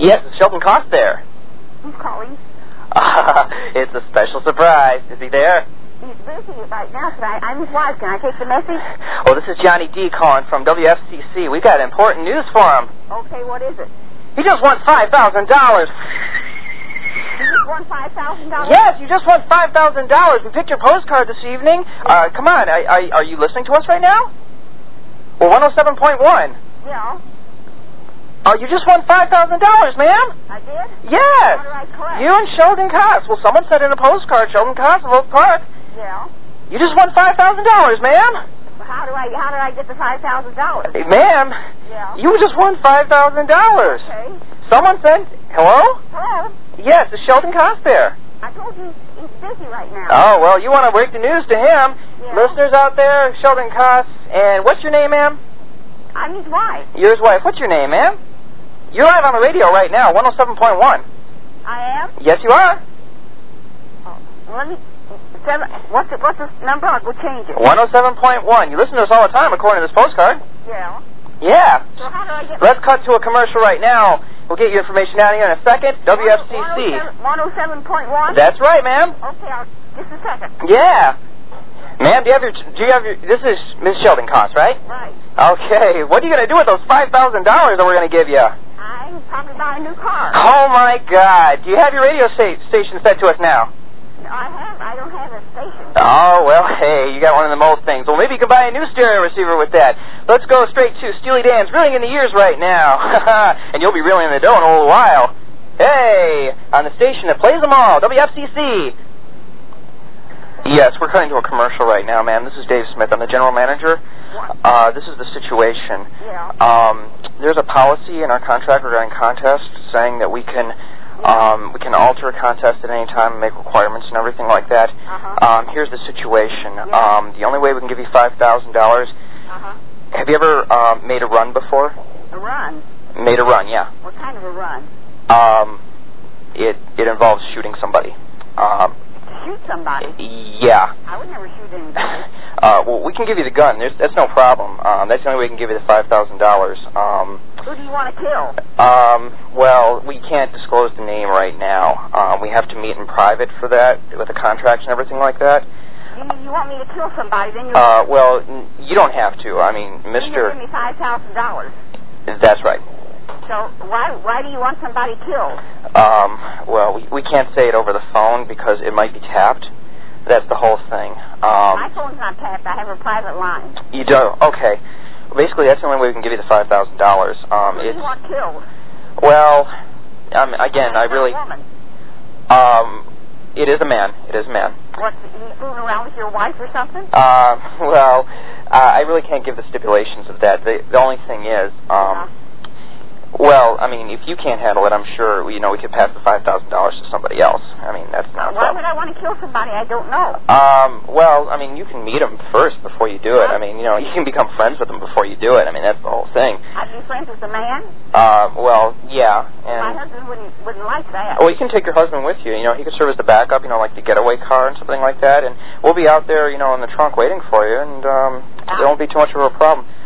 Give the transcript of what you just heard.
Yes, it's Sheldon Cost there. Who's calling? It's a special surprise. Is he there? He's busy right now, but I'm his wife. Can I take the message? Well, this is Johnny D. calling from WFCC. We got important news for him. Okay, what is it? He just won $5,000. You just won $5,000? Yes, you just won $5,000. We picked your postcard this evening. Come on, are you listening to us right now? Well, 107.1. Yeah. Oh, you just won $5,000, ma'am. I did? Yes. How do I collect? You and Sheldon Cost. Well, someone sent in a postcard, Sheldon Cost of Oak Park. Yeah. You just won $5,000, ma'am. How do I get the $5,000? Hey, ma'am. Yeah. You just won $5,000. Okay. Someone sent. Hello? Hello? Yes, it's Sheldon Cost there. I told you he's busy right now. Oh, well, you want to break the news to him. Yeah. Listeners out there, Sheldon Cost. And what's your name, ma'am? I'm his wife. Your wife. What's your name, ma'am? You're live on the radio right now, 107.1. I am? Yes, you are. Oh, let me... What's the number? I'll go change it. 107.1. You listen to us all the time, according to this postcard. Yeah. Yeah. So how do I get... Let's cut to a commercial right now. We'll get your information out of here in a second. WFCC. 107.1? That's right, ma'am. Okay, just a second. Yeah. Ma'am, do you have your... This is Ms. Sheldon Cost, right? Right. Okay. What are you going to do with those $5,000 that we're going to give you? I'm probably buy a new car. Oh, my God. Do you have your radio station set to us now? No, I don't have a station. Oh, well, hey, you got one of them old things. Well, maybe you can buy a new stereo receiver with that. Let's go straight to Steely Dan's Reeling in the Years right now. And you'll be reeling in the dough in a little while. Hey, on the station that plays them all, WFCC. Yes, we're cutting to a commercial right now, ma'am. This is Dave Smith. I'm the general manager. What? This is the situation. Yeah. There's a policy in our contract regarding contests saying that we can alter a contest at any time and make requirements and everything like that. Here's the situation. Yeah. The only way we can give you $5,000. Have you ever made a run before? A run? Made a run, yeah. What kind of a run? It involves shooting somebody. Shoot somebody? Yeah. I would never shoot anybody. Well, we can give you the gun. That's no problem. That's the only way we can give you the $5,000. Who do you want to kill? Well, we can't disclose the name right now. We have to meet in private for that, with the contracts and everything like that. You want me to kill somebody, then you... Well, you don't have to. I mean, Mr. Then you give me $5,000. That's right. So why do you want somebody killed? Well, we can't say it over the phone because it might be tapped. That's the whole thing. My phone's not tapped. I have a private line. You do? Okay. Well, basically, that's the only way we can give you the $5,000. Who do you want killed? Well, again, I really... Woman. It is a man. It is a man. What, you fooling around with your wife or something? Well, I really can't give the stipulations of that. The only thing is, well, I mean, if you can't handle it, I'm sure, we could pass the $5,000 to somebody else. I mean, that's not a Why problem. would I want to kill somebody I don't know? Well, I mean, you can meet them first before you do it. I mean, you can become friends with them before you do it. I mean, that's the whole thing. I'd be friends with the man? Well, yeah. And my husband wouldn't like that. Well, you can take your husband with you. He could serve as the backup, like the getaway car and something like that. And we'll be out there, in the trunk waiting for you, and it won't be too much of a problem.